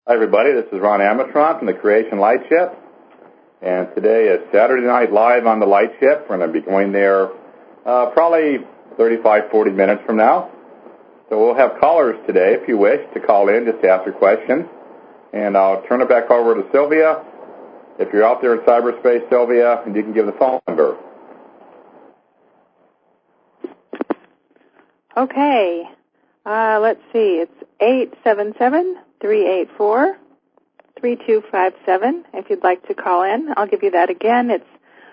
Hi, everybody. This is Ron Amatron from the Creation Light Ship. And today is Saturday Night Live on the Light Ship. We're going to be going there probably 35, 40 minutes from now. So we'll have callers today, if you wish, to call in just to ask your question. And I'll turn it back over to Sylvia. If you're out there in cyberspace, Sylvia, and you can give the phone number. Okay. Let's see. It's 877-384-3257 if you'd like to call in. I'll give you that again. It's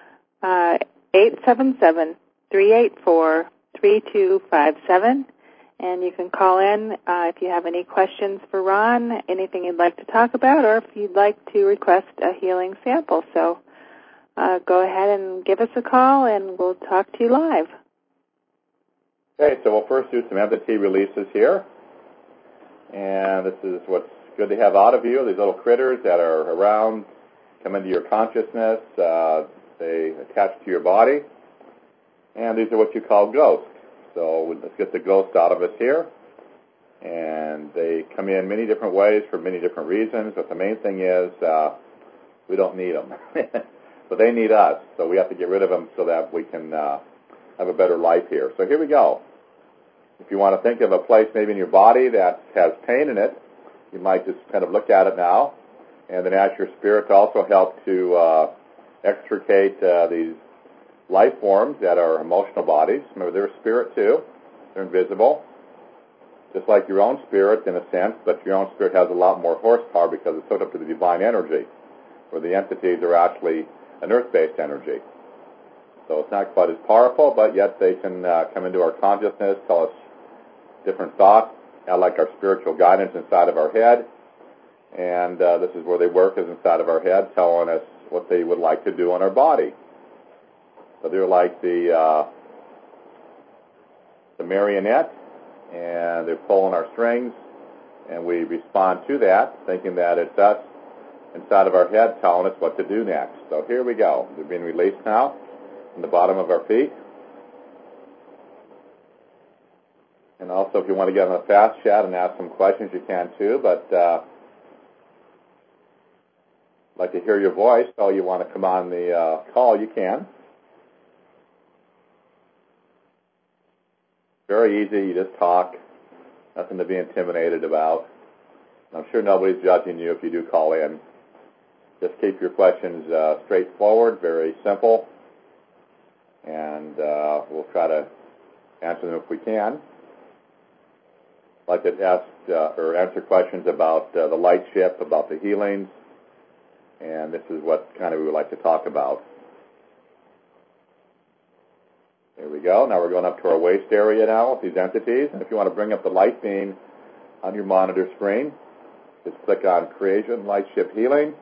877-384-3257. And you can call in if you have any questions for Ron, anything you'd like to talk about, or if you'd like to request a healing sample. So go ahead and give us a call, and we'll talk to you live. Okay, so we'll first do some entity releases here. And this is what's good to have out of you, these little critters that are around, come into your consciousness, they attach to your body, and these are what you call ghosts. So let's get the ghost out of us here. And they come in many different ways for many different reasons, but the main thing is we don't need them. But they need us, so we have to get rid of them so that we can have a better life here. So here we go. If you want to think of a place maybe in your body that has pain in it, you might just kind of look at it now, and then ask your spirit to also help to extricate these life forms that are emotional bodies. Remember, they're a spirit too. They're invisible, just like your own spirit in a sense, but your own spirit has a lot more horsepower because it's hooked up to the divine energy, where the entities are actually an earth-based energy. So it's not quite as powerful, but yet they can come into our consciousness, tell us different thoughts, like our spiritual guidance inside of our head. And this is where they work, is inside of our head, telling us what they would like to do on our body. So they're like the marionette, and they're pulling our strings, and we respond to that, thinking that it's us inside of our head telling us what to do next. So here we go. They're being released now from the bottom of our feet. And also, if you want to get on a fast chat and ask some questions, you can too. But I'd like to hear your voice, so you want to come on the call, you can. Very easy. You just talk. Nothing to be intimidated about. I'm sure nobody's judging you if you do call in. Just keep your questions straightforward, very simple, and we'll try to answer them if we can. I'd like to ask or answer questions about the light ship, about the healings, and this is what kind of we would like to talk about. There we go. Now we're going up to our waist area now with these entities. And if you want to bring up the light beam on your monitor screen, just click on Creation Light Ship Healing,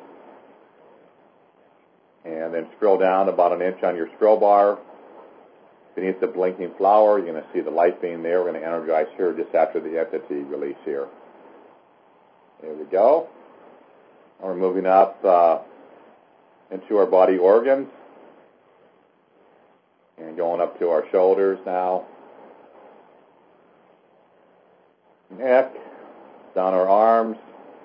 and then scroll down about an inch on your scroll bar. Beneath the blinking flower, you're going to see the light beam there. We're going to energize here just after the entity release here. There we go. Now we're moving up into our body organs and going up to our shoulders now. Neck, down our arms,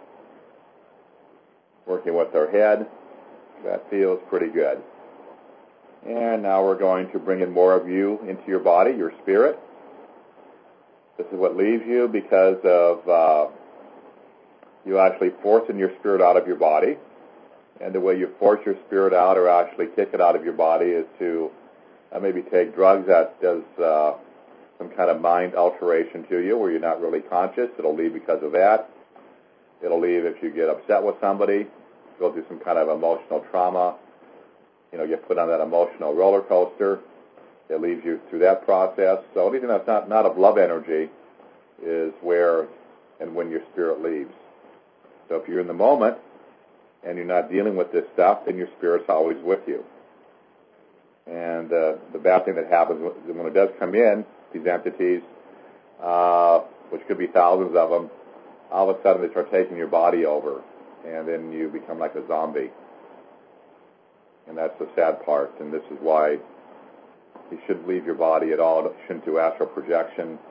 working with our head. That feels pretty good. And now we're going to bring in more of you into your body, your spirit. This is what leaves you because of you actually forcing your spirit out of your body. And the way you force your spirit out or actually kick it out of your body is to maybe take drugs that does some kind of mind alteration to you where you're not really conscious. It'll leave because of that. It'll leave if you get upset with somebody, go through some kind of emotional trauma. You know, get put on that emotional roller coaster. It leaves you through that process. So anything that's not of love energy is where and when your spirit leaves. So if you're in the moment and you're not dealing with this stuff, then your spirit's always with you. And the bad thing that happens when it does come in, these entities, which could be thousands of them, all of a sudden they start taking your body over, and then you become like a zombie. And that's the sad part, and this is why you shouldn't leave your body at all. You shouldn't do astral projection.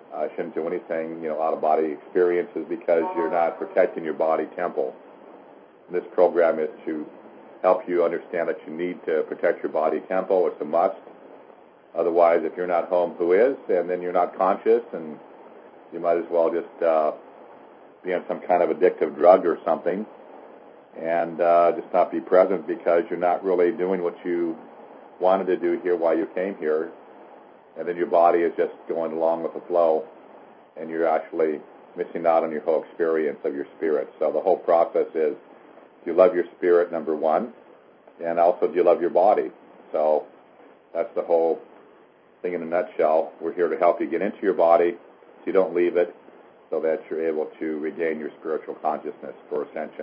Shouldn't do anything, out-of-body experiences because you're not protecting your body temple. And this program is to help you understand that you need to protect your body temple. It's a must. Otherwise, if you're not home, who is? And then you're not conscious, and you might as well just be on some kind of addictive drug or something and just not be present because you're not really doing what you wanted to do here while you came here. And then your body is just going along with the flow, and you're actually missing out on your whole experience of your spirit. So the whole process is, do you love your spirit, number one, and also do you love your body? So that's the whole thing in a nutshell. We're here to help you get into your body so you don't leave it, so that you're able to regain your spiritual consciousness for ascension.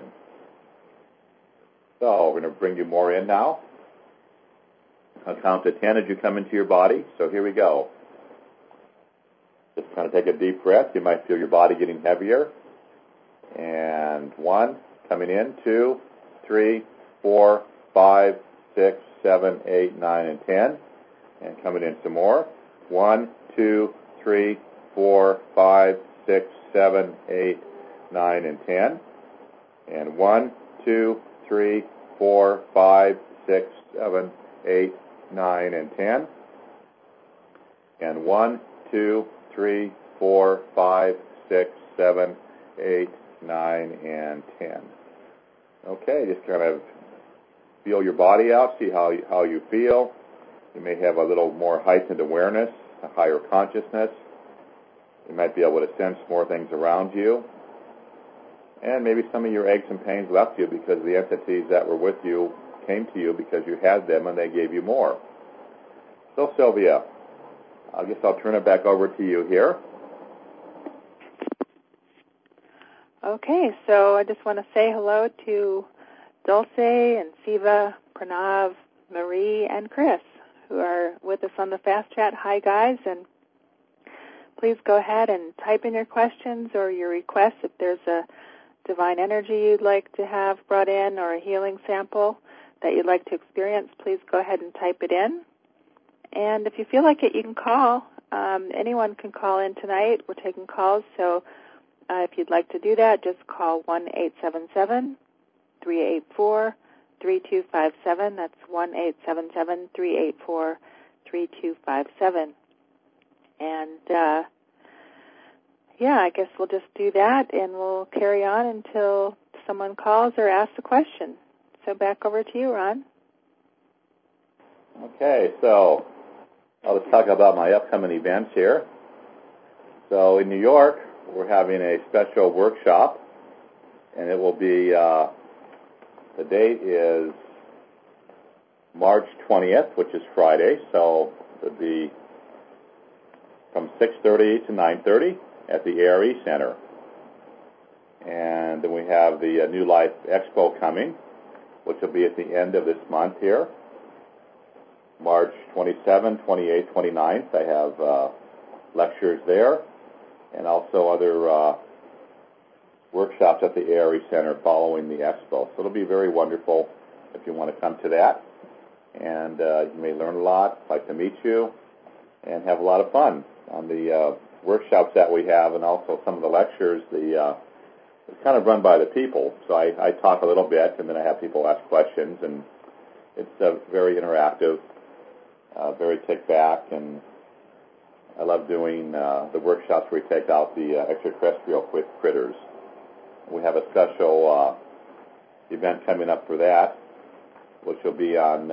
So we're going to bring you more in now. I'll count to 10 as you come into your body. So here we go. Just kind of take a deep breath. You might feel your body getting heavier. And 1, coming in, 2, 3, 4, 5, 6, 7, 8, 9, and 10. And coming in some more. 1, 2, 3, 4, 5, 6, 7, 8, 9, and 10. And 1, 2, 3, 4, 5, 6, 7, 8, 9, and 10. And 1, 2, 3, 4, 5, 6, 7, 8, 9, and 10. Okay, just kind of feel your body out, see how you feel. You may have a little more heightened awareness, a higher consciousness. You might be able to sense more things around you. And maybe some of your aches and pains left you because the entities that were with you came to you because you had them and they gave you more. So, Sylvia, I guess I'll turn it back over to you here. Okay, so I just want to say hello to Dulce and Siva, Pranav, Marie, and Chris, who are with us on the Fast Chat. Hi, guys, and please go ahead and type in your questions or your requests. If there's a divine energy you'd like to have brought in or a healing sample that you'd like to experience, please go ahead and type it in. And if you feel like it, you can call. Anyone can call in tonight. We're taking calls, so if you'd like to do that, just call 1-877-384-3257. That's 1-877-384-3257. And, I guess we'll just do that, and we'll carry on until someone calls or asks a question. So back over to you, Ron. Okay, so I'll just talk about my upcoming events here. So in New York, we're having a special workshop, and it will be, the date is March 20th, which is Friday, so it'll be from 6:30 to 9:30 at the ARE Center. And then we have the New Life Expo coming, which will be at the end of this month here. March 27th, 28th, 29th, I have lectures there, and also other workshops at the ARE Center following the Expo. So it'll be very wonderful if you want to come to that. And you may learn a lot. I'd like to meet you and have a lot of fun on the workshops that we have, and also some of the lectures. It's kind of run by the people, so I talk a little bit, and then I have people ask questions, and it's very interactive, very kick-back, and I love doing the workshops where we take out the extraterrestrial critters. We have a special event coming up for that, which will be on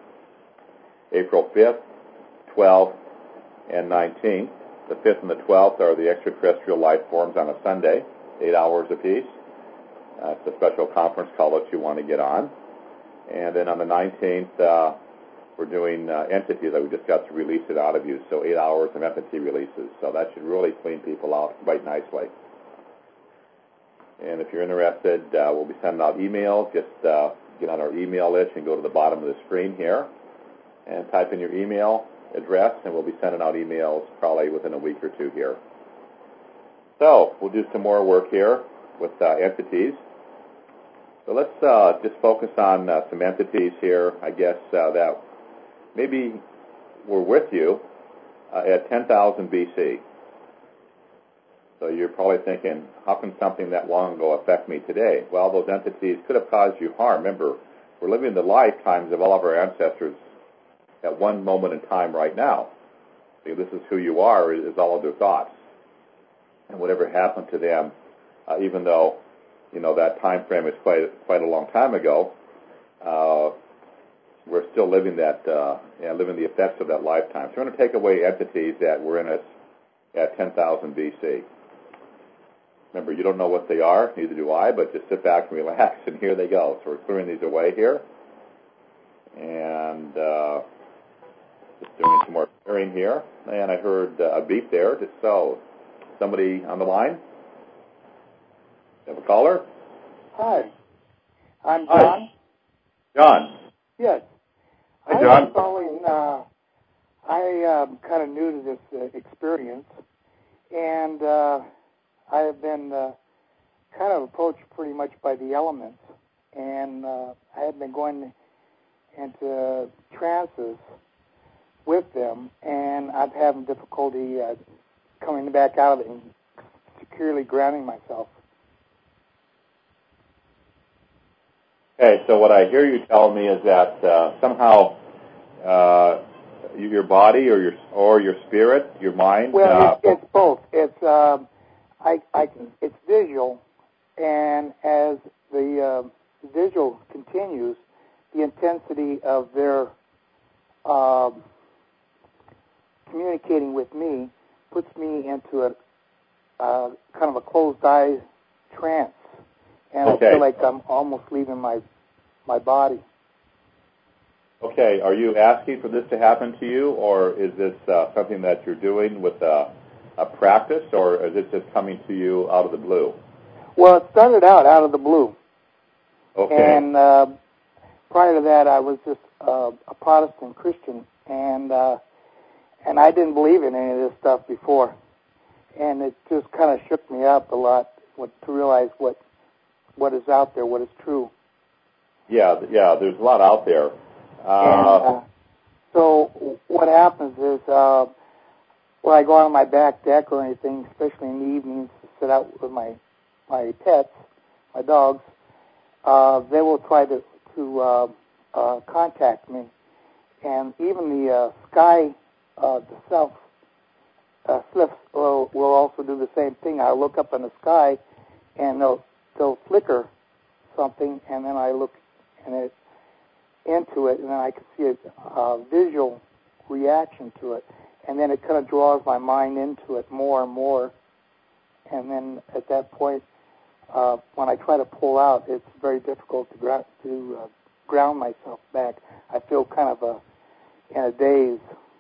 April 5th, 12th, and 19th. The 5th and the 12th are the extraterrestrial life forms on a Sunday, 8 hours apiece. It's a special conference call that you want to get on. And then on the 19th, we're doing entities that we just got to release it out of you, so 8 hours of entity releases. So that should really clean people out quite nicely. And if you're interested, we'll be sending out emails. Just get on our email list and go to the bottom of the screen here and type in your email address, and we'll be sending out emails probably within a week or two here. So we'll do some more work here with entities. So let's just focus on some entities here, I guess, that maybe were with you at 10,000 BC. So you're probably thinking, how can something that long ago affect me today? Well, those entities could have caused you harm. Remember, we're living the lifetimes of all of our ancestors at one moment in time right now. See, this is who you are, is all of their thoughts. And whatever happened to them, even though, that time frame is quite a long time ago, we're still living living the effects of that lifetime. So we're going to take away entities that were in us at 10,000 BC. Remember, you don't know what they are, neither do I, but just sit back and relax, and here they go. So we're clearing these away here. And just doing some more clearing here. And I heard a beep there. So, somebody on the line? Have a caller? Hi. I'm John. John. Yes. Hi, John. I'm calling. I am kind of new to this experience, and I have been kind of approached pretty much by the elements, and I have been going into trances with them, and I'm having difficulty coming back out of it and securely grounding myself. Okay, so what I hear you tell me is that somehow your body or your spirit, your mind. Well, it's both. It's it's visual, and as the visual continues, the intensity of their communicating with me puts me into a kind of a closed eye trance, and okay. I feel like I'm almost leaving my body. Okay, are you asking for this to happen to you, or is this something that you're doing with a practice, or is it just coming to you out of the blue? Well, it started out of the blue. Okay. And prior to that, I was just a Protestant Christian, and I didn't believe in any of this stuff before. And it just kind of shook me up a lot to realize what is out there, what is true. Yeah, there's a lot out there. So what happens is when I go out on my back deck or anything, especially in the evenings, to sit out with my pets, my dogs, they will try to contact me. And even the sky, the self slips will also do the same thing. I look up in the sky, and they'll flicker something, and then I look into it, and then I can see a visual reaction to it, and then it kind of draws my mind into it more and more, and then at that point, when I try to pull out, it's very difficult to ground myself back. I feel kind of in a daze.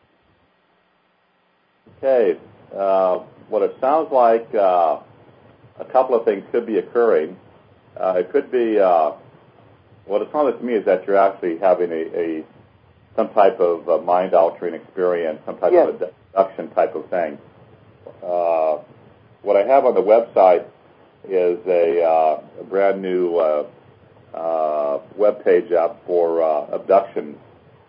Okay. What it sounds like, a couple of things could be occurring. It could be, what it sounds like to me is that you're actually having some type of mind-altering experience, some type of a abduction type of thing. What I have on the website is a brand new web page up for abductions,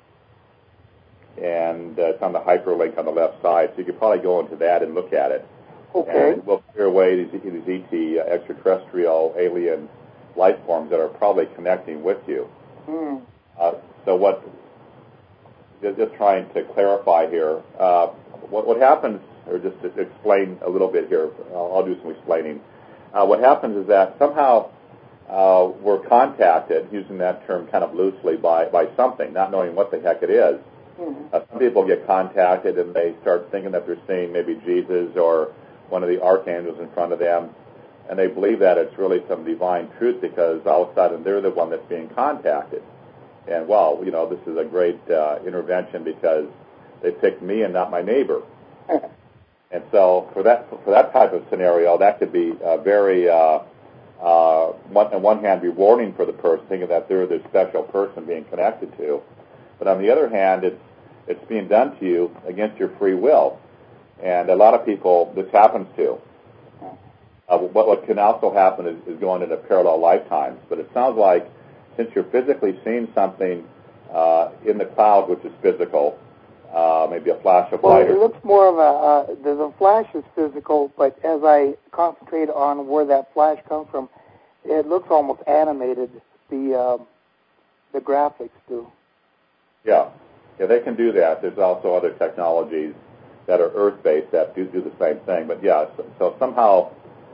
and it's on the hyperlink on the left side, so you could probably go into that and look at it. Okay. And we'll clear away these ET, extraterrestrial, alien life forms that are probably connecting with you. Mm. So just trying to clarify here, what happens, or just to explain a little bit here, I'll do some explaining. What happens is that somehow we're contacted, using that term kind of loosely, by something, not knowing what the heck it is. Mm-hmm. Some people get contacted and they start thinking that they're seeing maybe Jesus or one of the archangels in front of them, and they believe that it's really some divine truth because all of a sudden they're the one that's being contacted. And, well, this is a great intervention because they picked me and not my neighbor. And so for that type of scenario, that could be very, on one hand, rewarding for the person, thinking that they're the special person being connected to. But on the other hand, it's being done to you against your free will. And a lot of people, this happens to. What can also happen is going into parallel lifetimes. But it sounds like since you're physically seeing something in the cloud, which is physical, maybe a flash of light. Well, it looks more of the flash is physical, but as I concentrate on where that flash comes from, it looks almost animated. The graphics do. Yeah, they can do that. There's also other technologies that are Earth-based that do the same thing. But yeah, so somehow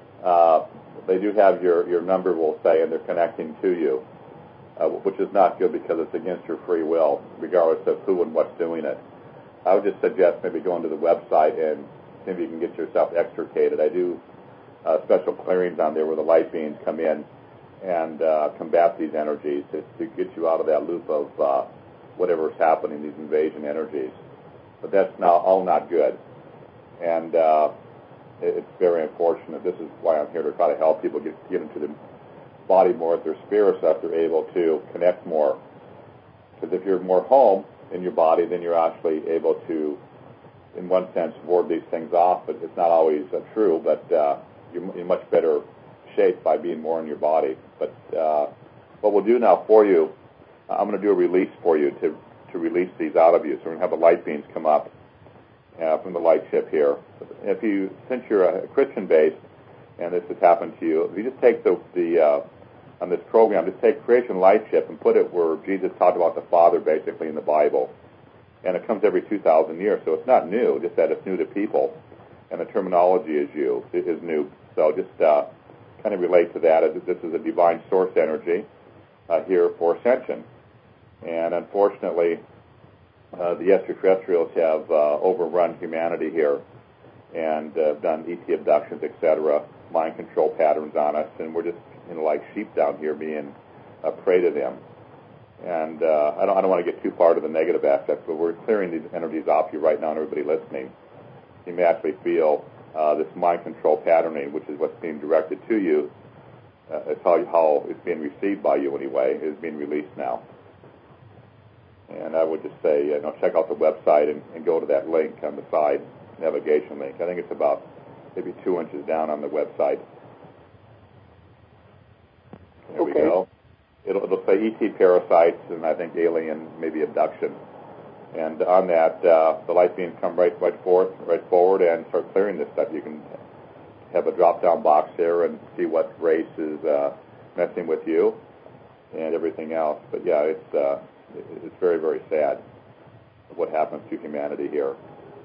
they do have your number, we'll say, and they're connecting to you, which is not good because it's against your free will, regardless of who and what's doing it. I would just suggest maybe going to the website and maybe you can get yourself extricated. I do special clearings on there where the light beams come in and combat these energies to get you out of that loop of whatever's happening, these invasion energies. But that's all not good. And it's very unfortunate. This is why I'm here to try to help people get into the body more with their spirit stuff. They're able to connect more. Because if you're more home in your body, then you're actually able to, in one sense, ward these things off. But it's not always true. But you're in much better shape by being more in your body. But what we'll do now for you, I'm going to do a release for you to release these out of you. So we're going to have the light beams come up from the light chip here. Since you're a Christian base, and this has happened to you, if you just take the on this program, just take creation light chip and put it where Jesus talked about the Father basically in the Bible. And it comes every 2,000 years, so it's not new, just that it's new to people. And the terminology is new. So just kind of relate to that. This is a divine source energy here for ascension. And unfortunately, the extraterrestrials have overrun humanity here and done ET abductions, etc., mind control patterns on us, and we're just like sheep down here being a prey to them. And I don't want to get too far to the negative aspects, but we're clearing these energies off you right now, and everybody listening. You may actually feel this mind control patterning, which is what's being directed to you. It's how it's being received by you anyway, is being released now. And I would just say, check out the website and go to that link on the side, navigation link. I think it's about maybe 2 inches down on the website. There we go. It'll say ET parasites and I think alien, maybe abduction. And on that, the light beams come right forward and start clearing this stuff. You can have a drop-down box there and see what race is messing with you and everything else. But yeah, it's very, very sad what happens to humanity here.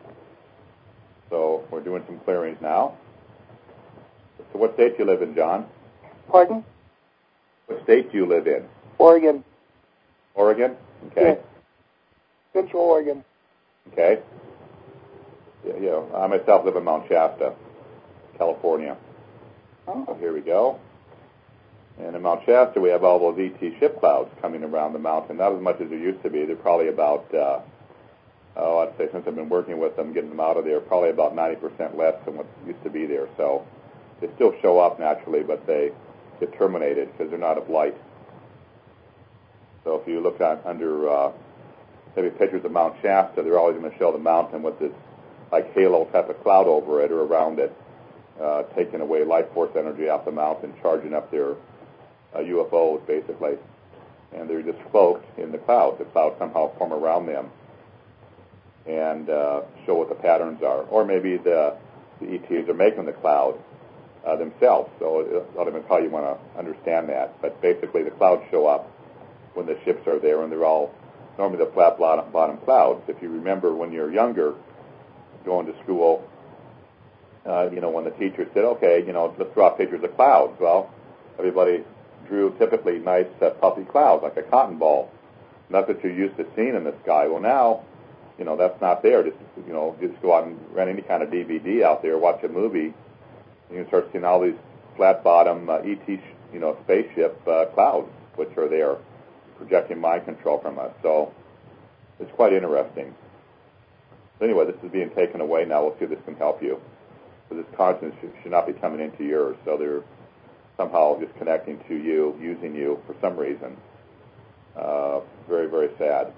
So we're doing some clearings now. So what state do you live in, John? Pardon? What state do you live in? Oregon. Oregon? Okay. Yes. Central Oregon. Okay. Yeah, I myself live in Mount Shasta, California. Oh. So here we go. And in Mount Shasta, we have all those ET ship clouds coming around the mountain. Not as much as there used to be. They're probably about, I'd say since I've been working with them, getting them out of there, probably about 90% less than what used to be there. So they still show up naturally, but they get terminated because they're not of light. So if you look under maybe pictures of Mount Shasta, they're always going to show the mountain with this like halo type of cloud over it or around it, taking away life force energy off the mountain, charging up their UFOs basically, and they're just cloaked in the cloud. The clouds somehow form around them and show what the patterns are. Or maybe the ETs are making the cloud themselves, so it's not even how you want to understand that. But basically the clouds show up when the ships are there, and they're all normally the flat bottom clouds. If you remember when you're younger, going to school, when the teacher said, okay, let's draw pictures of clouds. Well, everybody drew typically nice puffy clouds, like a cotton ball. And that's what you're used to seeing in the sky. Well, now, that's not there. Just go out and rent any kind of DVD out there, watch a movie, and you can start seeing all these flat bottom ET, spaceship clouds, which are there, projecting mind control from us. So it's quite interesting. So anyway, this is being taken away now. We'll see if this can help you. So this consciousness should not be coming into yours. So they're somehow just connecting to you, using you for some reason. Very, very sad.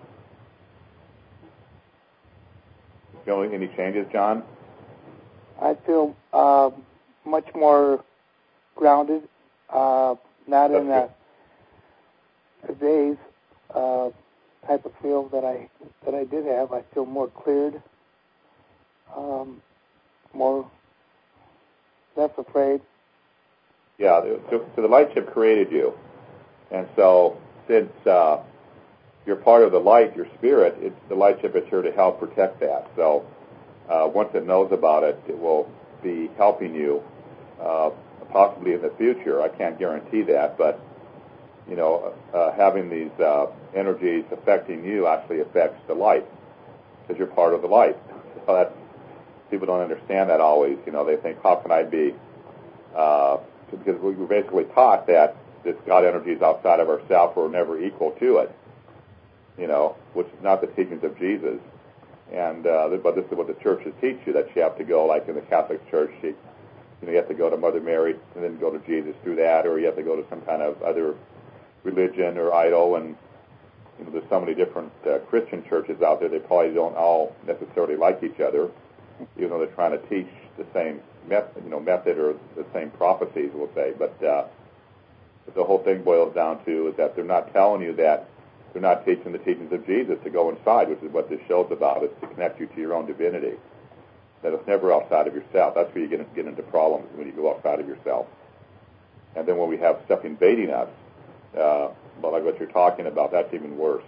Feeling any changes, John? I feel much more grounded, not in a daze. type of feel that I did have. I feel more cleared, more less afraid. Yeah, so the light ship created you. And so since you're part of the light, your spirit, the light ship is here to help protect that. So once it knows about it, it will be helping you possibly in the future. I can't guarantee that, but having these energies affecting you actually affects the light because you're part of the light. So that's, people don't understand that always. They think, how can I be? Because we were basically taught that this God energy is outside of ourselves, we're never equal to it, which is not the teachings of Jesus. And but this is what the churches teach you, that you have to go, like in the Catholic Church, you have to go to Mother Mary and then go to Jesus through that, or you have to go to some kind of other religion or idol. And there's so many different Christian churches out there. They probably don't all necessarily like each other, even though they're trying to teach the same method or the same prophecies, we'll say. But the whole thing boils down to is that they're not telling you that they're not teaching the teachings of Jesus to go inside, which is what this show's about, is to connect you to your own divinity. That it's never outside of yourself. That's where you get into problems, when you go outside of yourself. And then when we have stuff invading us, but like what you're talking about, that's even worse.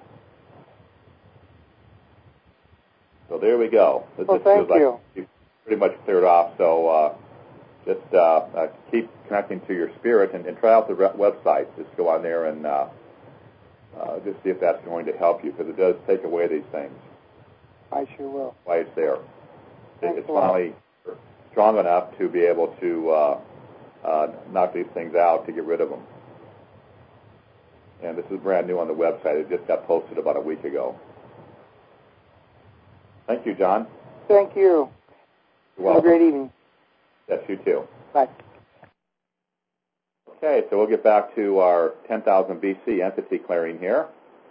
So there we go. Well, thank you. You've pretty much cleared off. So just keep connecting to your spirit and try out the website. Just go on there and just see if that's going to help you, because it does take away these things. I sure will. Why it's there. Thanks it's finally strong enough to be able to knock these things out, to get rid of them. And this is brand new on the website. It just got posted about a week ago. Thank you, John. Thank you. You're Have a great evening. Yes, you too. Bye. Okay, so we'll get back to our 10,000 BC entity clearing here.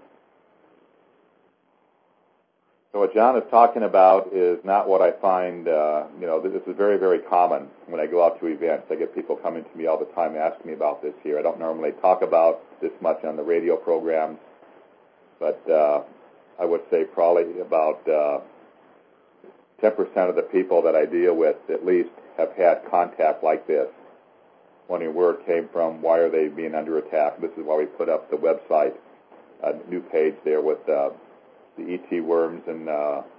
So what John is talking about is not what I find, this is very, very common when I go out to events. I get people coming to me all the time asking me about this here. I don't normally talk about this much on the radio programs, but I would say probably about 10% of the people that I deal with at least have had contact like this, wondering where it came from, why are they being under attack. This is why we put up the website, a new page there with the ET worms and,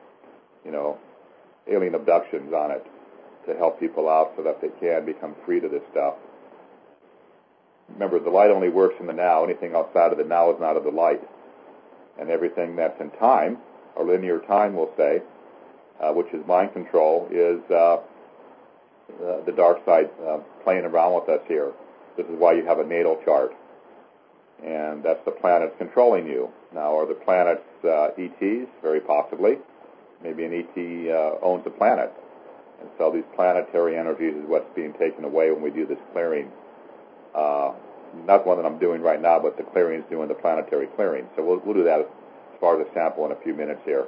alien abductions on it to help people out so that they can become free to this stuff. Remember, the light only works in the now. Anything outside of the now is not of the light. And everything that's in time, or linear time, we'll say, which is mind control, is the dark side playing around with us here. This is why you have a natal chart. And that's the planets controlling you. Now, are the planets ETs? Very possibly. Maybe an ET owns a planet. And so these planetary energies is what's being taken away when we do this clearing. Not the one that I'm doing right now, but the clearing is doing the planetary clearing. So we'll do that as far as a sample in a few minutes here.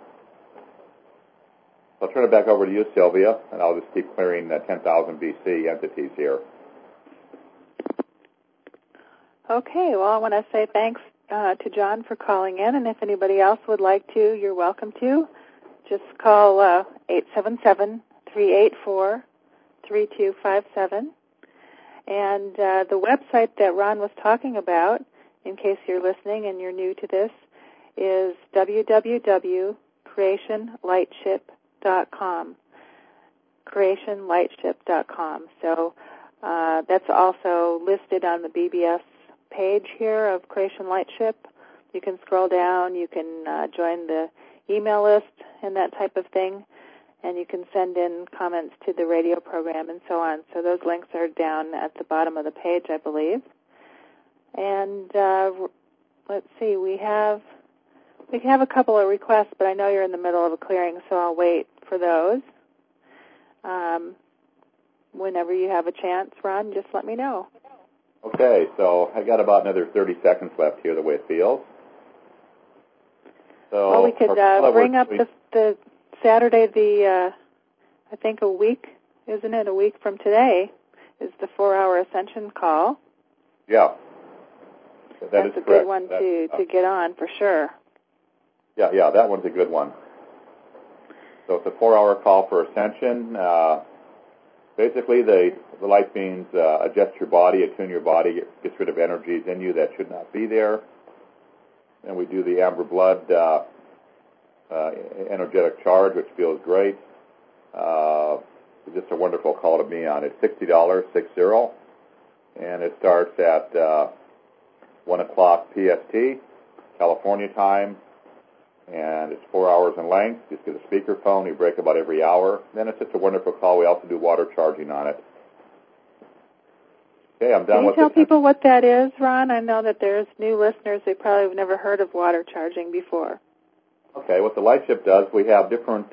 I'll turn it back over to you, Sylvia, and I'll just keep clearing 10,000 BC entities here. Okay, well, I want to say thanks to John for calling in, and if anybody else would like to, you're welcome to. Just call 877-384-3257. And the website that Ron was talking about, in case you're listening and you're new to this, is www.creationlightship.com. creationlightship.com. So that's also listed on the BBS page here of Creation Lightship. You can scroll down, you can join the email list and that type of thing, and you can send in comments to the radio program and so on. So those links are down at the bottom of the page, I believe. And let's see, we have a couple of requests, but I know you're in the middle of a clearing, so I'll wait for those. Whenever you have a chance, Ron, just let me know. Okay, so I got about another 30 seconds left here, the way it feels. So well, we could bring up the Saturday, I think a week, isn't it? A week from today is the 4-hour ascension call. Yeah. That's a correct. good one to get on for sure. Yeah, that one's a good one. So it's a 4-hour call for ascension. Basically, the light beams adjust your body, attune your body, gets rid of energies in you that should not be there. And we do the amber blood energetic charge, which feels great. It's just a wonderful call to be on. It's $60, 60, and it starts at 1 o'clock PST, California time, and it's 4 hours in length. Just get a speakerphone. You break about every hour. Then it's just a wonderful call. We also do water charging on it. Okay, I'm done with it. Can you tell people what that is, Ron? I know that there's new listeners. They probably have never heard of water charging before. Okay, what the light ship does, we have different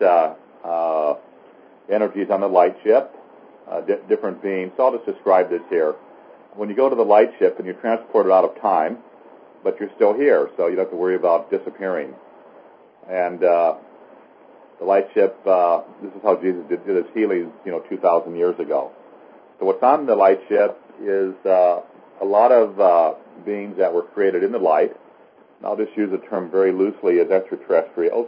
energies on the light ship, different beings. So I'll just describe this here. When you go to the light ship and you're transported out of time, but you're still here, so you don't have to worry about disappearing. And the light ship, this is how Jesus did his healing, 2,000 years ago. So what's on the light ship is a lot of beings that were created in the light. And I'll just use the term very loosely as extraterrestrials,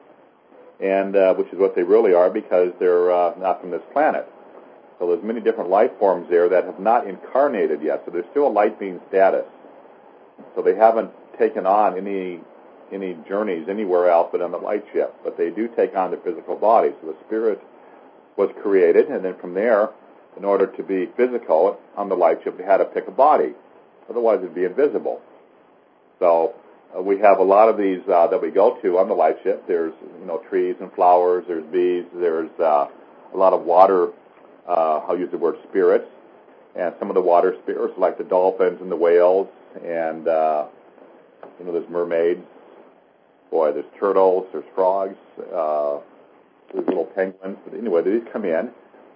and which is what they really are because they're not from this planet. So there's many different life forms there that have not incarnated yet. So there's still a light being status. So they haven't taken on any journeys anywhere else but on the light ship. But they do take on the physical body. So the spirit was created, and then from there, in order to be physical on the light ship, they had to pick a body. Otherwise, it'd be invisible. So we have a lot of these that we go to on the light ship. There's trees and flowers. There's bees. There's a lot of water. I'll use the word spirits, and some of the water spirits like the dolphins and the whales, and there's mermaids. Boy, there's turtles. There's frogs. There's little penguins. But anyway, these come in,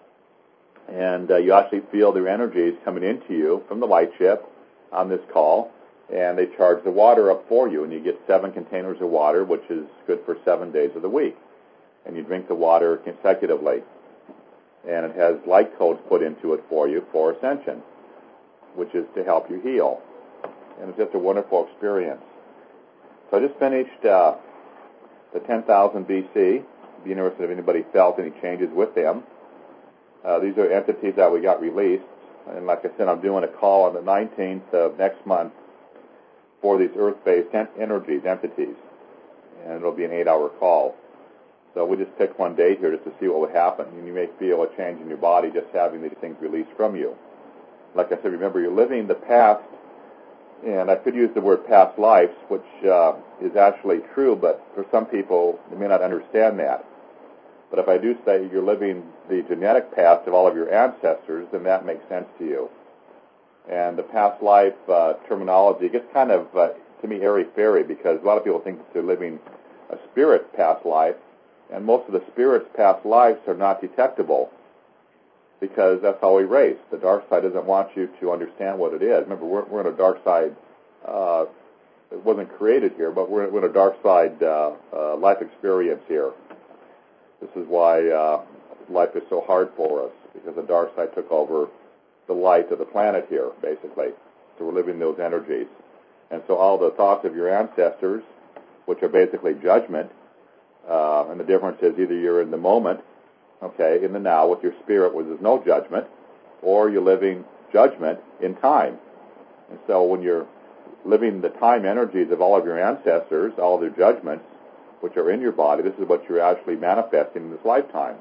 and you actually feel their energies coming into you from the light ship on this call. And they charge the water up for you, and you get 7 containers of water, which is good for 7 days of the week. And you drink the water consecutively. And it has light codes put into it for you for ascension, which is to help you heal. And it's just a wonderful experience. So I just finished the 10,000 BC. Be interested if anybody felt any changes with them. These are entities that we got released. And like I said, I'm doing a call on the 19th of next month for these earth-based entities, and it'll be an 8-hour call. So we just picked one date here just to see what would happen, and you may feel a change in your body just having these things released from you. Like I said, remember, you're living the past, and I could use the word past lives, which is actually true, but for some people, they may not understand that. But if I do say you're living the genetic past of all of your ancestors, then that makes sense to you. And the past life terminology gets kind of, to me, airy-fairy because a lot of people think that they're living a spirit past life, and most of the spirit's past lives are not detectable because that's how we race. The dark side doesn't want you to understand what it is. Remember, we're in a dark side. It wasn't created here, but we're in a dark side life experience here. This is why life is so hard for us, because the dark side took over the light of the planet here, basically. So we're living those energies. And so all the thoughts of your ancestors, which are basically judgment, and the difference is either you're in the moment, okay, in the now with your spirit where there's no judgment, or you're living judgment in time. And so when you're living the time energies of all of your ancestors, all of their judgments, which are in your body, this is what you're actually manifesting in this lifetime.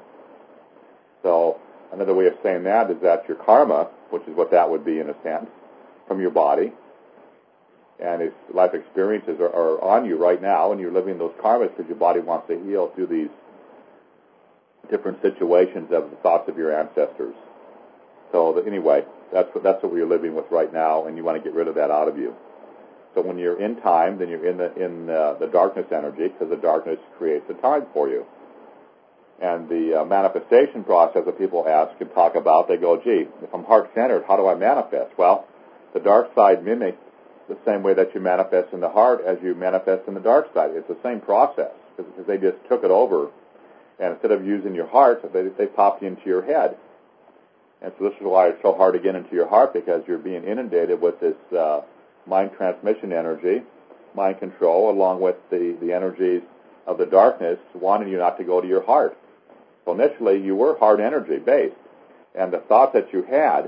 So another way of saying that is that your karma, which is what that would be in a sense, from your body, and its life experiences are on you right now, and you're living those karmas because your body wants to heal through these different situations of the thoughts of your ancestors. So anyway, that's what we're living with right now, and you want to get rid of that out of you. So when you're in time, then you're in the darkness energy, because the darkness creates the time for you. And the manifestation process that people ask and talk about, they go, gee, if I'm heart-centered, how do I manifest? Well, the dark side mimics the same way that you manifest in the heart as you manifest in the dark side. It's the same process, because they just took it over, and instead of using your heart, they popped into your head. And so this is why it's so hard to get into your heart, because you're being inundated with this mind transmission energy, mind control, along with the energies of the darkness wanting you not to go to your heart. So initially, you were heart energy based, and the thought that you had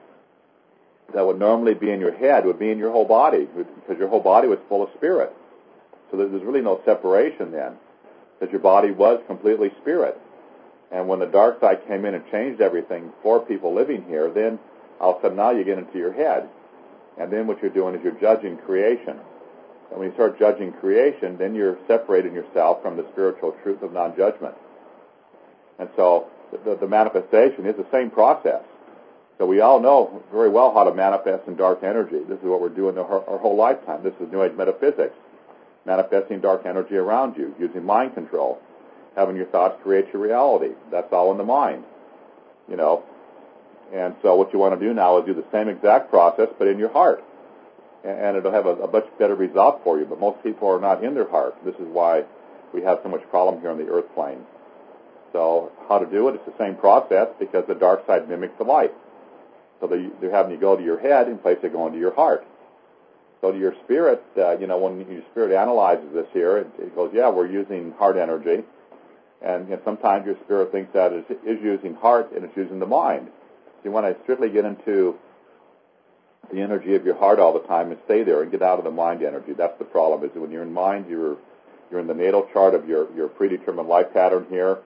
that would normally be in your head would be in your whole body, because your whole body was full of spirit. So there's really no separation then, because your body was completely spirit. And when the dark side came in and changed everything for people living here, then all of a sudden now you get into your head. And then what you're doing is you're judging creation. And when you start judging creation, then you're separating yourself from the spiritual truth of non-judgment. And so the manifestation is the same process. So we all know very well how to manifest in dark energy. This is what we're doing our whole lifetime. This is New Age metaphysics. Manifesting dark energy around you, using mind control. Having your thoughts create your reality. That's all in the mind. You know. And so what you want to do now is do the same exact process, but in your heart. And it'll have a much better result for you. But most people are not in their heart. This is why we have so much problem here on the earth plane. So how to do it? It's the same process, because the dark side mimics the light. So they're having you go to your head in place of going to your heart. So to your spirit, when your spirit analyzes this here, it goes, yeah, we're using heart energy. And sometimes your spirit thinks that it is using heart and it's using the mind. So you want to strictly get into the energy of your heart all the time and stay there and get out of the mind energy. That's the problem, is that when you're in mind, you're in the natal chart of your predetermined life pattern here.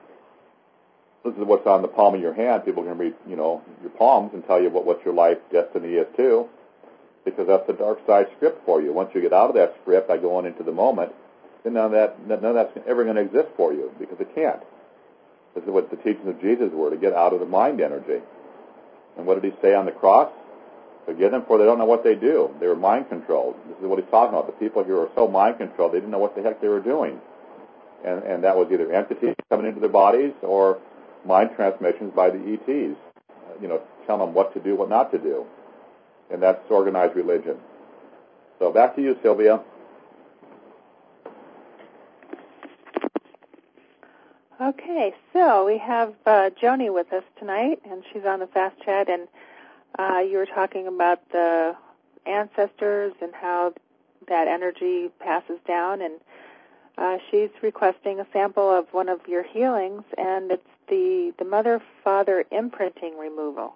This is what's on the palm of your hand. People can read, your palms and tell you what your life destiny is too, because that's the dark side script for you. Once you get out of that script by going into the moment, then none of that's ever going to exist for you, because it can't. This is what the teachings of Jesus were, to get out of the mind energy. And what did he say on the cross? Forgive them, for they don't know what they do. They were mind controlled. This is what he's talking about. The people here are so mind controlled, they didn't know what the heck they were doing. And that was either entities coming into their bodies or mind transmissions by the ETs, telling them what to do, what not to do. And that's organized religion. So back to you, Sylvia. Okay, so we have Joni with us tonight, and she's on the Fast Chat, and you were talking about the ancestors and how that energy passes down, and she's requesting a sample of one of your healings, and it's the mother-father imprinting removal.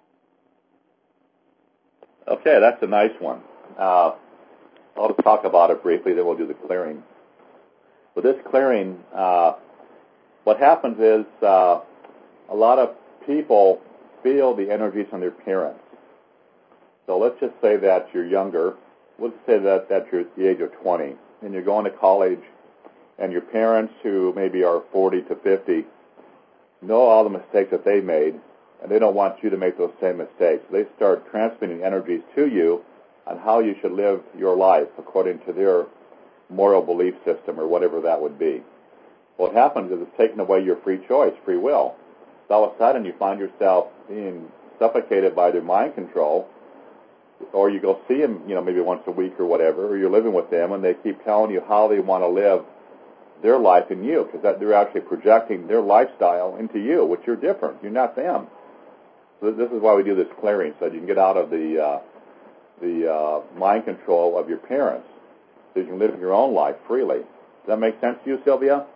Okay, that's a nice one. I'll just talk about it briefly, then we'll do the clearing. With this clearing, what happens is a lot of people feel the energies from their parents. So let's just say that you're younger. Let's say that you're at the age of 20, and you're going to college, and your parents, who maybe are 40 to 50, know all the mistakes that they made, and they don't want you to make those same mistakes. They start transmitting energies to you on how you should live your life according to their moral belief system or whatever that would be. What happens is it's taken away your free choice, free will. So all of a sudden you find yourself being suffocated by their mind control, or you go see them, maybe once a week or whatever, or you're living with them, and they keep telling you how they want to live their life in you, because they're actually projecting their lifestyle into you, which you're different. You're not them. So this is why we do this clearing, so you can get out of the mind control of your parents, so you can live your own life freely. Does that make sense to you, Sylvia?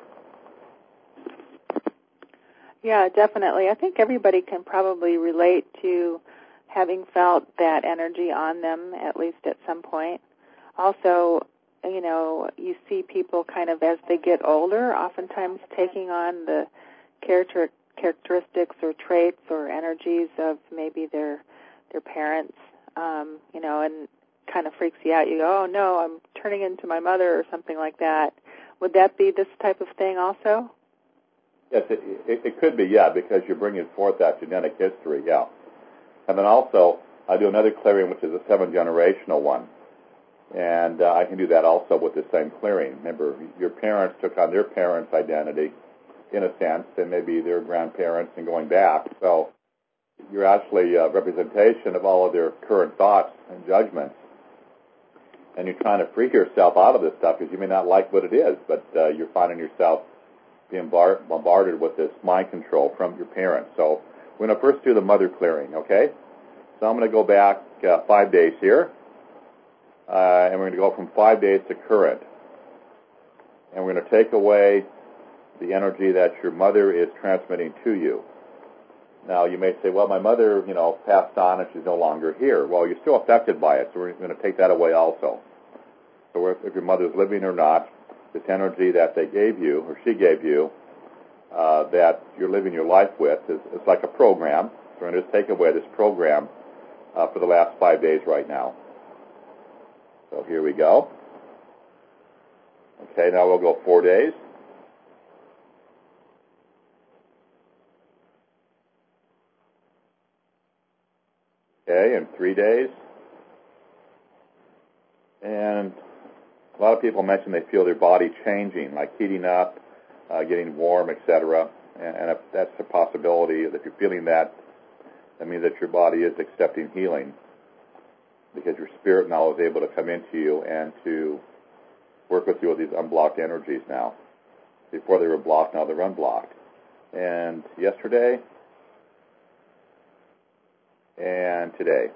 Yeah, definitely. I think everybody can probably relate to having felt that energy on them, at least at some point. Also, you see people kind of as they get older, oftentimes taking on the characteristics or traits or energies of maybe their parents, and kind of freaks you out. You go, oh, no, I'm turning into my mother or something like that. Would that be this type of thing also? Yes, it could be, yeah, because you're bringing forth that genetic history, yeah. And then also, I do another clearing, which is a 7-generational one. And I can do that also with the same clearing. Remember, your parents took on their parents' identity, in a sense, and maybe their grandparents and going back. So you're actually a representation of all of their current thoughts and judgments. And you're trying to free yourself out of this stuff because you may not like what it is, but you're finding yourself being bombarded with this mind control from your parents. So we're going to first do the mother clearing, okay? So I'm going to go back 5 days here. and we're going to go from 5 days to current. And we're going to take away the energy that your mother is transmitting to you. Now, you may say, well, my mother, passed on and she's no longer here. Well, you're still affected by it, so we're going to take that away also. So if your mother's living or not, this energy that they gave you, or she gave you, that you're living your life with, is like a program. So we're going to just take away this program for the last 5 days right now. So here we go. Okay, now we'll go 4 days. Okay, and 3 days. And a lot of people mention they feel their body changing, like heating up, getting warm, etc. And if that's a possibility, if you're feeling that, that means that your body is accepting healing, because your spirit now is able to come into you and to work with you with these unblocked energies now. Before they were blocked, now they're unblocked. And yesterday and today.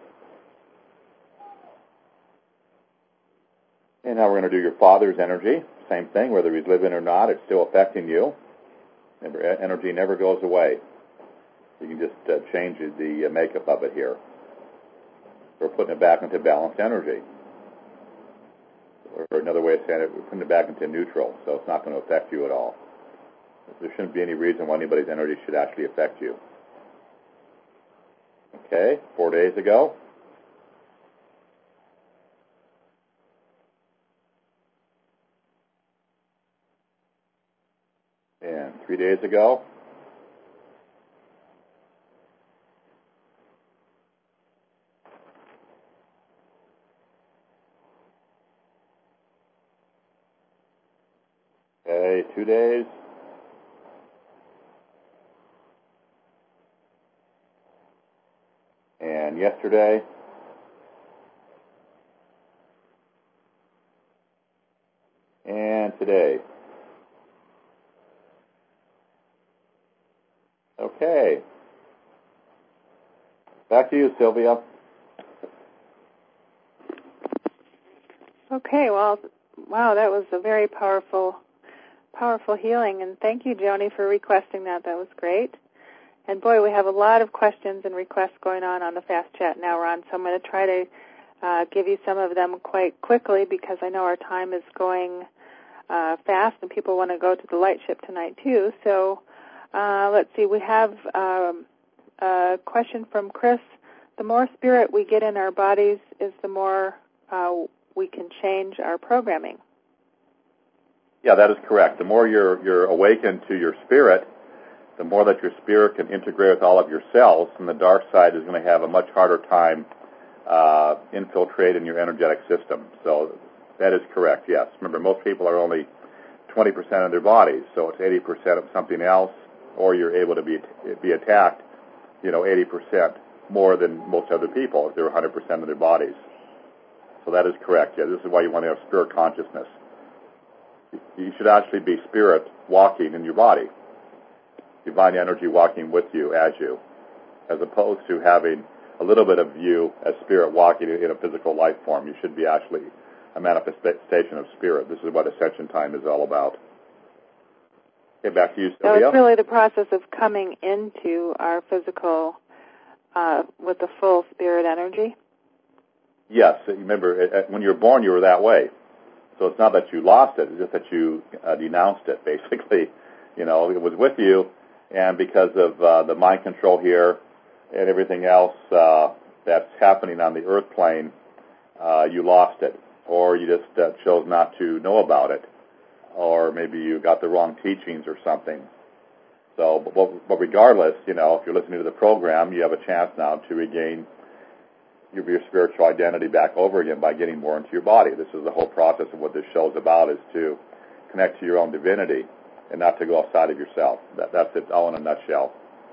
And now we're going to do your father's energy. Same thing, whether he's living or not, it's still affecting you. Remember, energy never goes away. You can just change the makeup of it here. We're putting it back into balanced energy. Or another way of saying it, we're putting it back into neutral, so it's not going to affect you at all. There shouldn't be any reason why anybody's energy should actually affect you. Okay, 4 days ago. And 3 days ago. Okay, 2 days. And yesterday. And today. Okay. Back to you, Sylvia. Okay, well, wow, that was a very powerful healing, and thank you, Joni, for requesting that. That was great. And boy, we have a lot of questions and requests going on the Fast Chat now, Ron, so I'm going to try to give you some of them quite quickly, because I know our time is going fast and people want to go to the light ship tonight too. So let's see, we have a question from Chris. The more spirit we get in our bodies is the more we can change our programming. Yeah, that is correct. The more you're awakened to your spirit, the more that your spirit can integrate with all of your cells, and the dark side is going to have a much harder time infiltrating your energetic system. So that is correct, yes. Remember, most people are only 20% of their bodies, so it's 80% of something else, or you're able to be attacked, 80% more than most other people if they're 100% of their bodies. So that is correct, yeah. This is why you want to have spirit consciousness. You should actually be spirit walking in your body. Divine energy walking with you, as opposed to having a little bit of you as spirit walking in a physical life form. You should be actually a manifestation of spirit. This is what Ascension Time is all about. Okay, back to you, Sylvia. So it's really the process of coming into our physical with the full spirit energy? Yes. Remember, when you were born, you were that way. So it's not that you lost it, it's just that you denounced it, basically. It was with you, and because of the mind control here and everything else that's happening on the earth plane, you lost it, or you just chose not to know about it, or maybe you got the wrong teachings or something. So, but regardless, if you're listening to the program, you have a chance now to regain your spiritual identity back over again by getting more into your body. This is the whole process of what this show is about, is to connect to your own divinity and not to go outside of yourself. That's it all in a nutshell.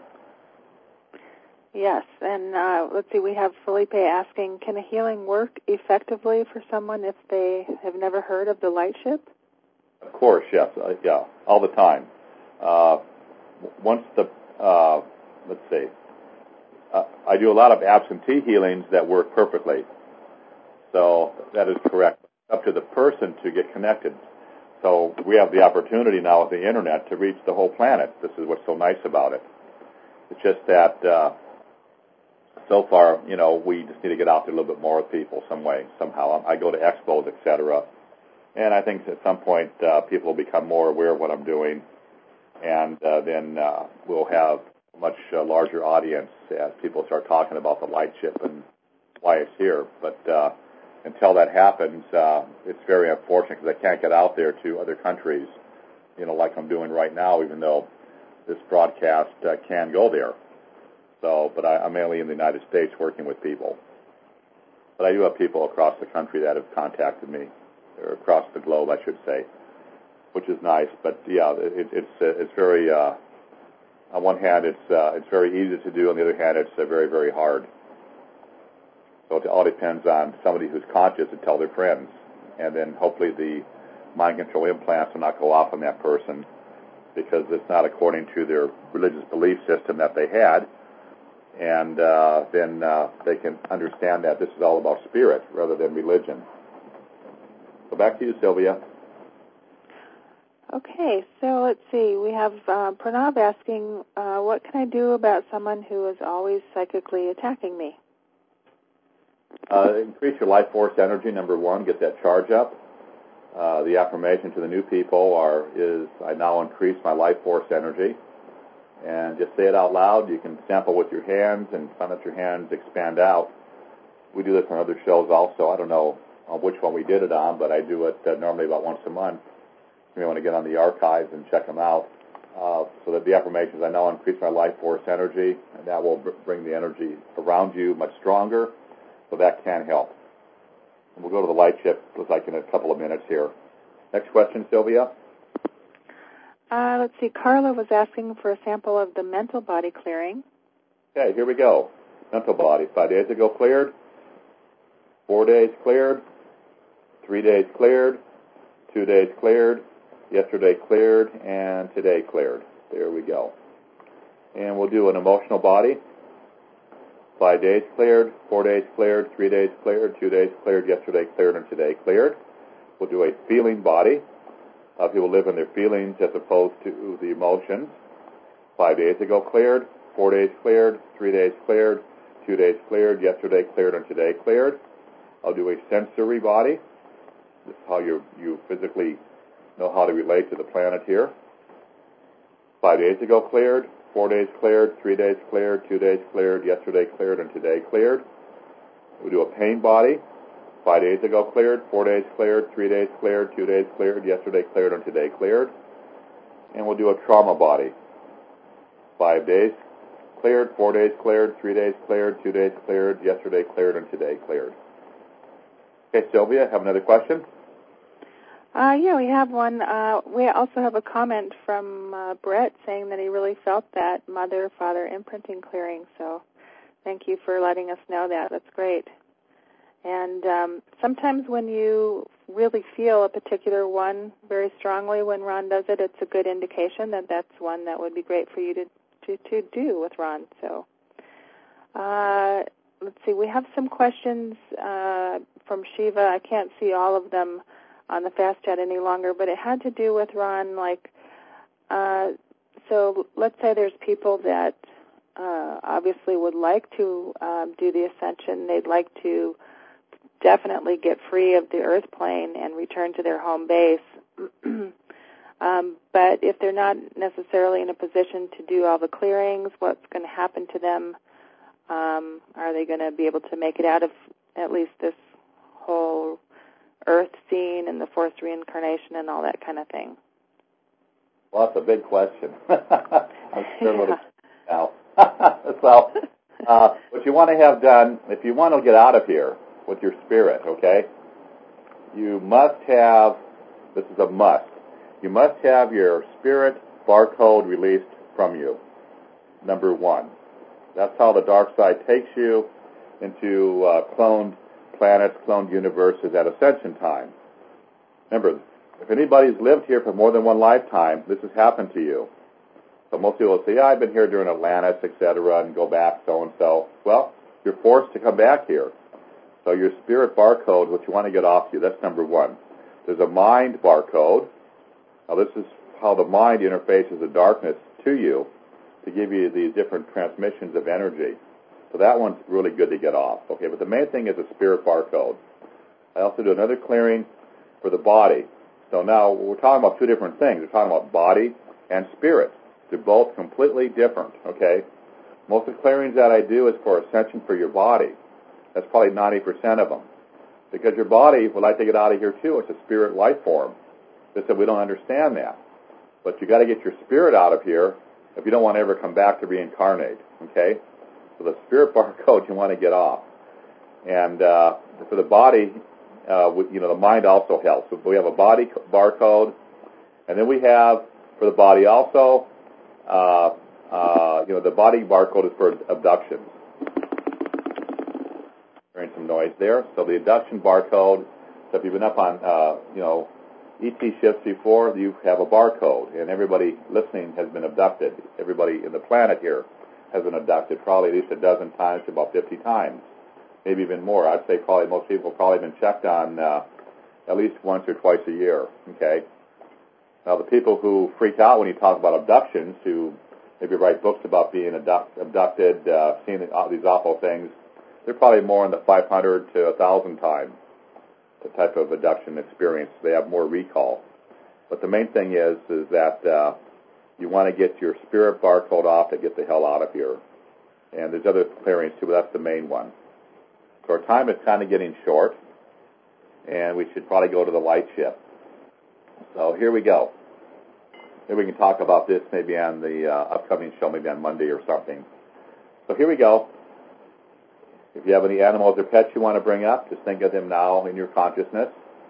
Yes, and let's see, we have Felipe asking, can a healing work effectively for someone if they have never heard of the light ship? Of course, yes. Yeah, all the time. Once let's see, I do a lot of absentee healings that work perfectly. So that is correct. Up to the person to get connected. So we have the opportunity now with the Internet to reach the whole planet. This is what's so nice about it. It's just that so far, we just need to get out there a little bit more with people some way, somehow. I go to expos, etc., and I think at some point people will become more aware of what I'm doing, and then we'll have a much larger audience as people start talking about the light ship and why it's here. But until that happens, it's very unfortunate because I can't get out there to other countries, like I'm doing right now, even though this broadcast can go there. So, but I'm mainly in the United States working with people. But I do have people across the country that have contacted me, or across the globe, I should say, which is nice. But yeah, it's very. On one hand, it's very easy to do. On the other hand, it's very, very hard. So it all depends on somebody who's conscious to tell their friends, and then hopefully the mind control implants will not go off on that person because it's not according to their religious belief system that they had. And then they can understand that this is all about spirit rather than religion. So back to you, Sylvia. Okay, so let's see. We have Pranav asking, what can I do about someone who is always psychically attacking me? Increase your life force energy, number one. Get that charge up. The affirmation to the new people is, I now increase my life force energy. And just say it out loud. You can sample with your hands and find that your hands expand out. We do this on other shows also. I don't know which one we did it on, but I do it normally about once a month. You may want to get on the archives and check them out. So that the affirmations, I now increase my life force energy, and that will bring the energy around you much stronger. So that can help. And we'll go to the light ship, looks like in a couple of minutes here. Next question, Sylvia. Let's see. Carla was asking for a sample of the mental body clearing. Okay, here we go. Mental body. 5 days ago cleared. 4 days cleared. 3 days cleared. 2 days cleared. Yesterday cleared. And today cleared. There we go. And we'll do an emotional body. 5 days cleared. 4 days cleared. 3 days cleared. 2 days cleared. Yesterday cleared. And today cleared. We'll do a feeling body. People live in their feelings as opposed to the emotions. 5 days ago cleared, 4 days cleared, 3 days cleared, 2 days cleared, yesterday cleared, and today cleared. I'll do a sensory body. This is how you physically know how to relate to the planet here. 5 days ago cleared, 4 days cleared, 3 days cleared, 2 days cleared, yesterday cleared, and today cleared. We'll do a pain body. 5 days ago cleared, 4 days cleared, 3 days cleared, 2 days cleared, yesterday cleared, and today cleared. And we'll do a trauma body. 5 days cleared, 4 days cleared, 3 days cleared, 2 days cleared, yesterday cleared, and today cleared. Okay, Sylvia, have another question? Yeah, we have one. We also have a comment from Brett saying that he really felt that mother-father imprinting clearing. So thank you for letting us know that. That's great. And sometimes when you really feel a particular one very strongly when Ron does it, it's a good indication that that's one that would be great for you to do with Ron. So let's see. We have some questions from Shiva. I can't see all of them on the Fast Chat any longer, but it had to do with Ron. So let's say there's people that obviously would like to do the ascension. They'd like to definitely get free of the earth plane and return to their home base. But if they're not necessarily in a position to do all the clearings, what's going to happen to them? Are they going to be able to make it out of at least this whole earth scene and the forced reincarnation and all that kind of thing? Well, that's a big question. I'm sure what it's now. So, what you want to have done, if you want to get out of here with your spirit, okay, you must have, this is a must, you must have your spirit barcode released from you, number one. That's how the dark side takes you into cloned planets, cloned universes at ascension time. Remember, if anybody's lived here for more than one lifetime, this has happened to you. So most people will say, I've been here during Atlantis, etc., and go back so-and-so. Well, you're forced to come back here. So your spirit barcode, what you want to get off you, that's number one. There's a mind barcode. Now this is how the mind interfaces the darkness to you to give you these different transmissions of energy. So that one's really good to get off. Okay, but the main thing is a spirit barcode. I also do another clearing for the body. So now we're talking about two different things. We're talking about body and spirit. They're both completely different, okay? Most of the clearings that I do is for ascension for your body. That's probably 90% of them. Because your body would like to get out of here too. It's a spirit life form. Just that we don't understand that. But you got to get your spirit out of here if you don't want to ever come back to reincarnate, okay? So the spirit barcode you want to get off. And for the body, the mind also helps. So we have a body barcode, and then we have for the body also, the body barcode is for abductions. Hearing some noise there. So the abduction barcode. So if you've been up on, ET ships before, you have a barcode, and everybody listening has been abducted. Everybody in the planet here has been abducted probably at least a dozen times to about 50 times, maybe even more. I'd say probably most people have probably been checked on at least once or twice a year, okay? Now, the people who freak out when you talk about abductions, who maybe write books about being abducted, seeing these awful things, they're probably more in the 500 to 1,000 times the type of abduction experience. They have more recall. But the main thing is that you want to get your spirit barcode off to get the hell out of here. And there's other clearings too, but that's the main one. So our time is kind of getting short, and we should probably go to the light ship. So here we go. Maybe we can talk about this maybe on the upcoming show, maybe on Monday or something. So here we go. If you have any animals or pets you want to bring up, just think of them now in your consciousness.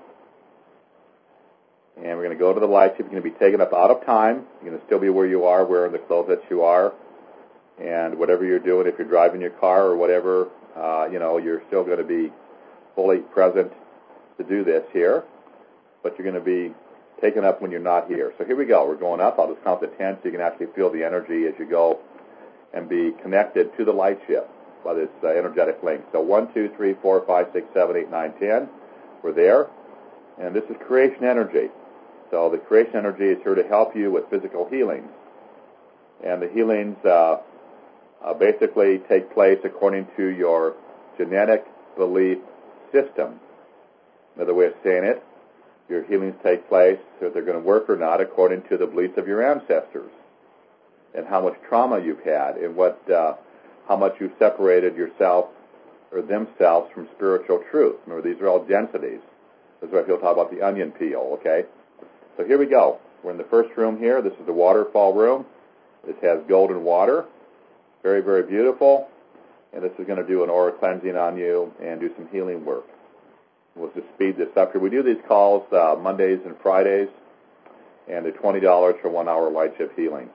And we're going to go to the light ship. You're going to be taken up out of time. You're going to still be where you are, wearing the clothes that you are. And whatever you're doing, if you're driving your car or whatever, you're still going to be fully present to do this here. But you're going to be taken up when you're not here. So here we go. We're going up. I'll just count to 10 so you can actually feel the energy as you go and be connected to the light ship by this energetic link. So 1, 2, 3, 4, 5, 6, 7, 8, 9, 10. We're there. And this is creation energy. So the creation energy is here to help you with physical healings. And the healings basically take place according to your genetic belief system. Another way of saying it, your healings take place, so they're going to work or not, according to the beliefs of your ancestors and how much trauma you've had and how much you've separated yourself or themselves from spiritual truth. Remember, these are all densities. That's why people talk about the onion peel, okay? So here we go. We're in the first room here. This is the waterfall room. This has golden water. Very, very beautiful. And this is going to do an aura cleansing on you and do some healing work. We'll just speed this up here. We do these calls Mondays and Fridays, and they're $20 for 1 hour light shift healing.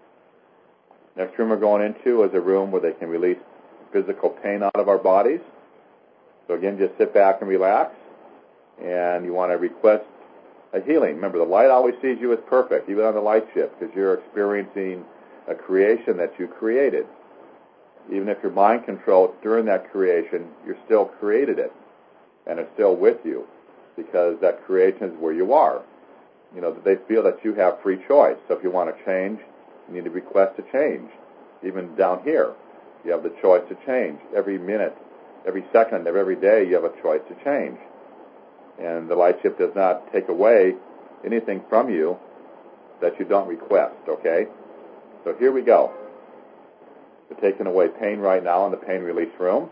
Next room we're going into is a room where they can release physical pain out of our bodies. So again, just sit back and relax, and you want to request a healing. Remember, the light always sees you as perfect, even on the light shift, because you're experiencing a creation that you created. Even if your mind controlled during that creation, you still created it, and it's still with you, because that creation is where you are. They feel that you have free choice. So if you want to change, you need to request a change. Even down here, you have the choice to change. Every minute, every second of every day, you have a choice to change. And the light shift does not take away anything from you that you don't request, okay? So here we go. We're taking away pain right now in the pain release room.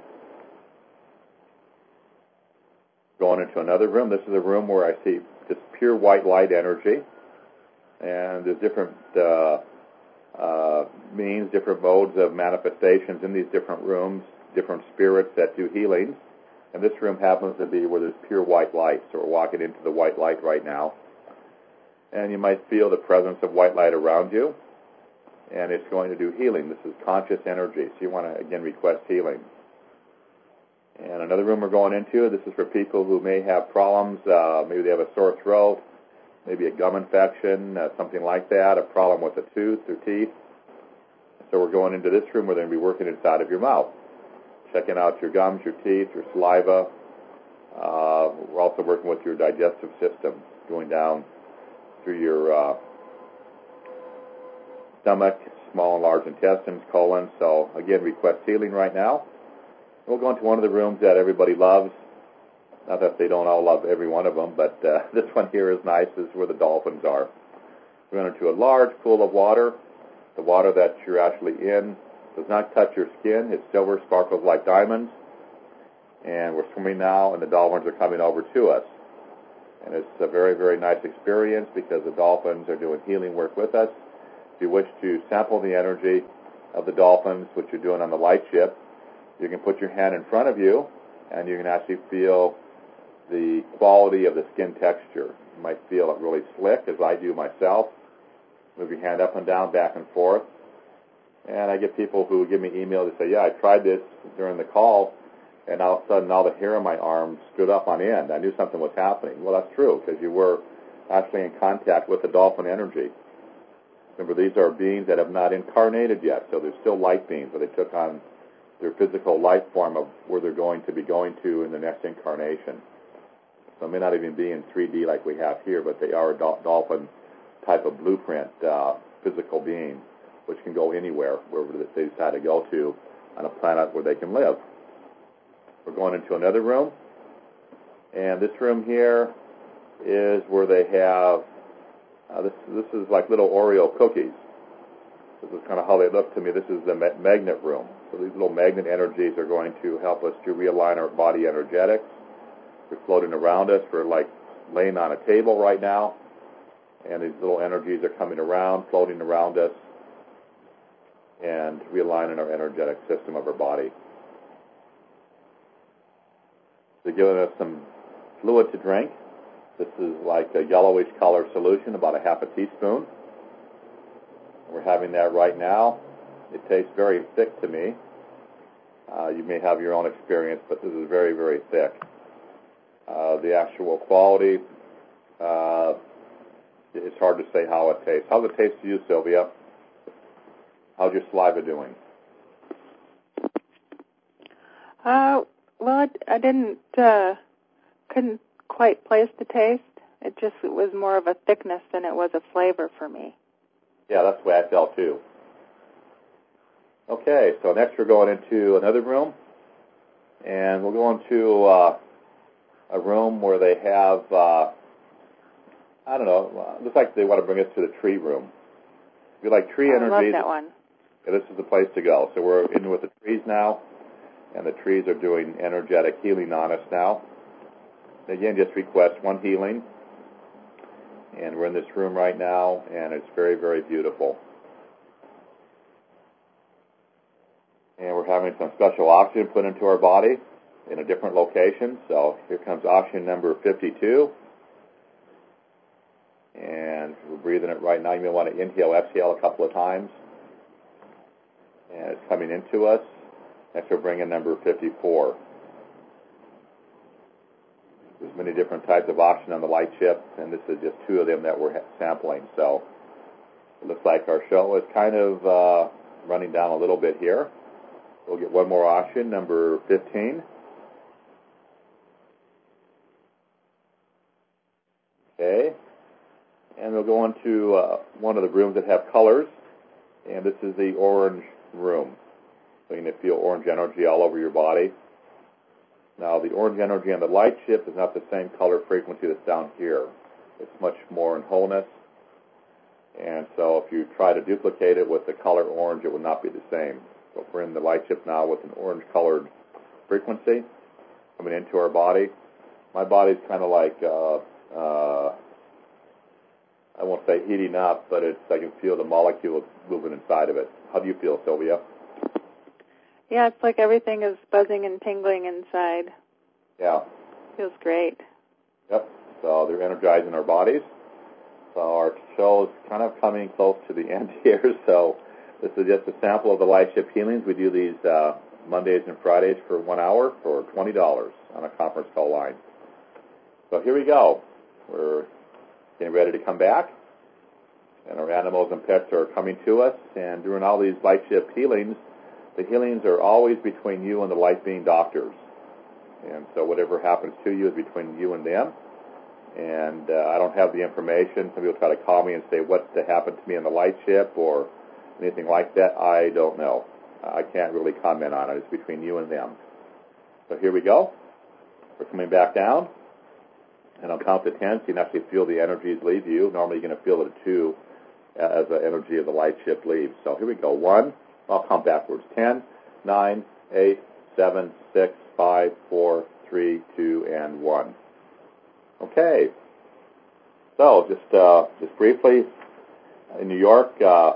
Going into another room. This is a room where I see just pure white light energy. And there's different means, different modes of manifestations in these different rooms, different spirits that do healings. And this room happens to be where there's pure white light. So we're walking into the white light right now. And you might feel the presence of white light around you. And it's going to do healing. This is conscious energy. So you want to, again, request healing. And another room we're going into, this is for people who may have problems. Maybe they have a sore throat, maybe a gum infection, something like that, a problem with a tooth or teeth. So we're going into this room where they're going to be working inside of your mouth, checking out your gums, your teeth, your saliva, We're also working with your digestive system, going down through your stomach, small and large intestines, colon. So, again, request healing right now. We'll go into one of the rooms that everybody loves. Not that they don't all love every one of them, but this one here is nice. This is where the dolphins are. We're going into a large pool of water. The water that you're actually in does not touch your skin. It's silver, sparkles like diamonds. And we're swimming now, and the dolphins are coming over to us. And it's a very, very nice experience because the dolphins are doing healing work with us. If you wish to sample the energy of the dolphins, which you're doing on the light ship, you can put your hand in front of you, and you can actually feel the quality of the skin texture. You might feel it really slick, as I do myself. Move your hand up and down, back and forth. And I get people who give me emails that say, yeah, I tried this during the call, and all of a sudden all the hair on my arm stood up on end. I knew something was happening. Well, that's true, because you were actually in contact with the dolphin energy. Remember, these are beings that have not incarnated yet, so they're still light beings, but they took on their physical life form of where they're going to be going to in the next incarnation. So it may not even be in 3D like we have here, but they are a dolphin type of blueprint physical being, which can go anywhere, wherever they decide to go to on a planet where they can live. We're going into another room, and this room here is where they have, this is like little Oreo cookies. This is kind of how they look to me. This is the magnet room. So these little magnet energies are going to help us to realign our body energetics. They're floating around us. We're like laying on a table right now, and these little energies are coming around, floating around us, and realigning our energetic system of our body. They're giving us some fluid to drink. This is like a yellowish color solution, about a half a teaspoon. We're having that right now. It tastes very thick to me. You may have your own experience, but this is very, very thick. The actual quality, it's hard to say how it tastes. How's it taste to you, Sylvia? How's your saliva doing? Well, I couldn't quite place the taste. It was more of a thickness than it was a flavor for me. Yeah, that's the way I felt too. Okay, so next we're going into another room, and we'll go into a room where they have, I don't know, looks like they want to bring us to the tree room. If you like tree energy, I love that one. Yeah, this is the place to go. So we're in with the trees now, and the trees are doing energetic healing on us now. Again, just request one healing, and we're in this room right now, and it's very, very beautiful. And we're having some special oxygen put into our body in a different location. So here comes oxygen number 52. And we're breathing it right now. You may want to inhale, exhale a couple of times. And it's coming into us. Next we're bringing number 54. There's many different types of oxygen on the light ship, and this is just two of them that we're sampling. So it looks like our show is kind of running down a little bit here. We'll get one more oxygen, number 15. Okay. And we'll go into one of the rooms that have colors, and this is the orange room. So you're going to feel orange energy all over your body. Now, the orange energy on the light ship is not the same color frequency that's down here. It's much more in wholeness. And so if you try to duplicate it with the color orange, it would not be the same. So if we're in the light ship now with an orange-colored frequency coming into our body, my body's kind of like, I won't say heating up, but I can feel the molecules moving inside of it. How do you feel, Sylvia? Yeah, it's like everything is buzzing and tingling inside. Yeah. Feels great. Yep. So they're energizing our bodies. So our show is kind of coming close to the end here. So this is just a sample of the light ship healings. We do these Mondays and Fridays for 1 hour for $20 on a conference call line. So here we go. We're getting ready to come back. And our animals and pets are coming to us. And during all these light ship healings, the healings are always between you and the light being doctors. And so whatever happens to you is between you and them. And I don't have the information. Some people try to call me and say what happened to me in the light ship or anything like that. I don't know. I can't really comment on it. It's between you and them. So here we go. We're coming back down. And I'll count to 10 so you can actually feel the energies leave you. Normally you're going to feel it at 2 as the energy of the light ship leaves. So here we go. 1. I'll count backwards. 10, 9, 8, 7, 6, 5, 4, 3, 2, and 1. Okay. So just briefly, in New York,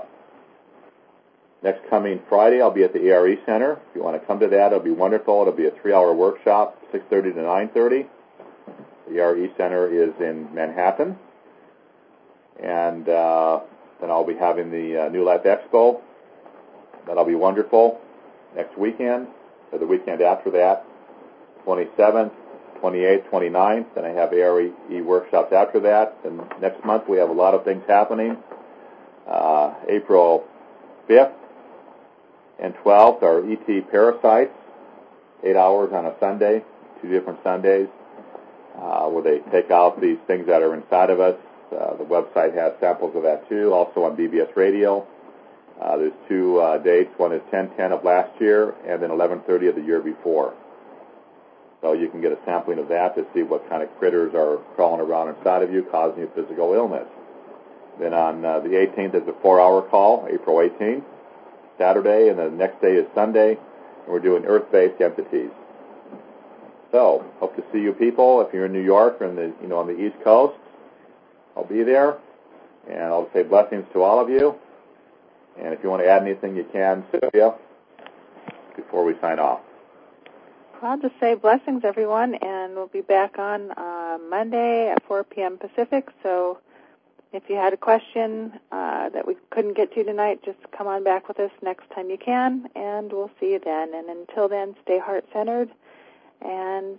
next coming Friday, I'll be at the ARE Center. If you want to come to that, it'll be wonderful. It'll be a 3-hour workshop, 6:30 to 9:30. The ARE Center is in Manhattan. And then I'll be having the New Life Expo. That'll be wonderful next weekend, or the weekend after that, 27th, 28th, 29th. Then I have ARE workshops after that. And next month we have a lot of things happening. April 5th and 12th are ET Parasites, 8 hours on a Sunday, 2 different Sundays, where they take out these things that are inside of us. The website has samples of that too, also on BBS Radio. There's 2 dates. One is 10/10 of last year and then 11/30 of the year before. So you can get a sampling of that to see what kind of critters are crawling around inside of you, causing you physical illness. Then on the 18th is a 4-hour call, April 18th, Saturday, and the next day is Sunday, and we're doing Earth-based entities. So, hope to see you people. If you're in New York or on the East Coast, I'll be there, and I'll say blessings to all of you. And if you want to add anything, you can, Sylvia, before we sign off. I'll just say blessings, everyone, and we'll be back on Monday at 4 p.m. Pacific. So if you had a question that we couldn't get to tonight, just come on back with us next time you can, and we'll see you then. And until then, stay heart-centered, and,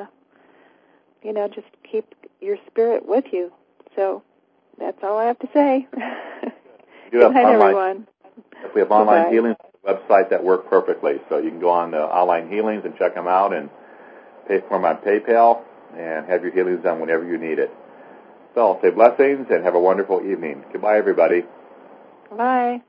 just keep your spirit with you. So that's all I have to say. Good night, everyone. We have online healings on the website that work perfectly. So you can go on to online healings and check them out and pay for them on PayPal and have your healings done whenever you need it. So I'll say blessings and have a wonderful evening. Goodbye, everybody. Bye.